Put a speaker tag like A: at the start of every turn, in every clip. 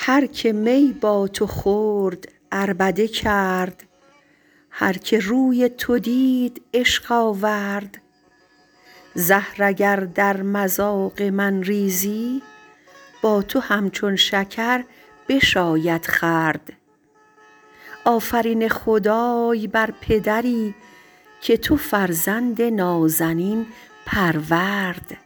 A: هر که می با تو خورد عربده کرد، هر که روی تو دید عشق آورد. زهر اگر در مذاق من ریزی، با تو همچون شکر بشاید خورد. آفرین خدای بر پدری که تو فرزند نازنین پرورد.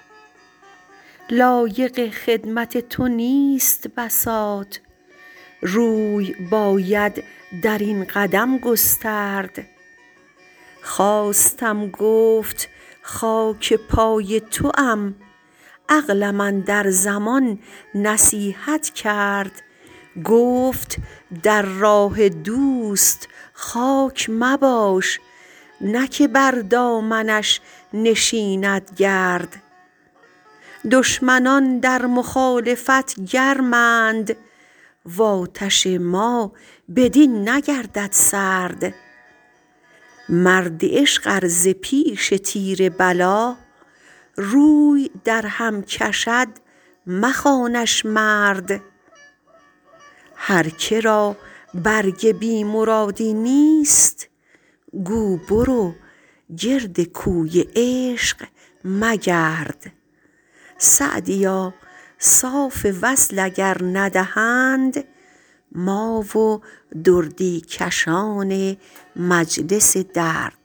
A: لایق خدمت تو نیست بساط، روی باید در این قدم گسترد. خواستم گفت خاک پای توام، عقلم اندر زمان نصیحت کرد. گفت در راه دوست خاک مباش، نه که بر دامنش نشیند گرد. دشمنان در مخالفت گرمند، وآتش ما بدین نگردد سرد. مرد عشق ار ز پیش تیر بلا، روی در هم کشد مخوانش مرد. هر که را برگ بی مرادی نیست، گو برو گرد کوی عشق مگرد. سعدیا صاف وصل اگر ندهند، ما و دردی کشان مجلس درد.